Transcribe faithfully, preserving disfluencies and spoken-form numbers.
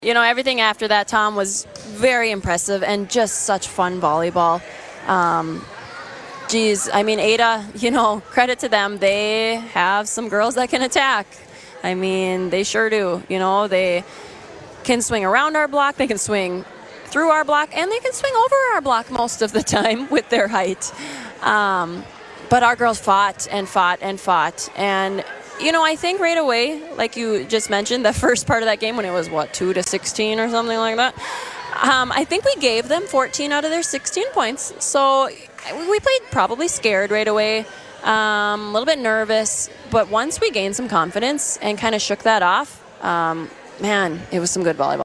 You know, everything after that, Tom, was very impressive and just such fun volleyball. Um, geez, I mean, Ada, you know, credit to them. They have some girls that can attack. I mean, they sure do. You know, they can swing around our block, they can swing through our block, and they can swing over our block most of the time with their height. Um, but our girls fought and fought and fought. And you know, I think right away, like you just mentioned, the first part of that game when it was, what, two to sixteen or something like that, um, I think we gave them fourteen out of their sixteen points. So we played probably scared right away, um, a little bit nervous. But once we gained some confidence and kind of shook that off, um, man, it was some good volleyball.